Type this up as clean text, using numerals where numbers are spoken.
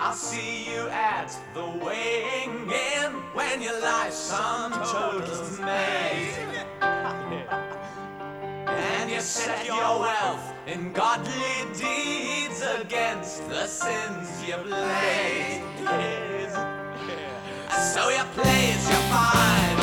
I'll see you at the weighing in when your life's sum totals made. And you set your wealth in godly deeds against the sins you've laid. So you plays your fine